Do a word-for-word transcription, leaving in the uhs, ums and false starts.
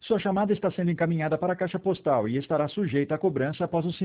Sua chamada está sendo encaminhada para a caixa postal e estará sujeita a cobrança após o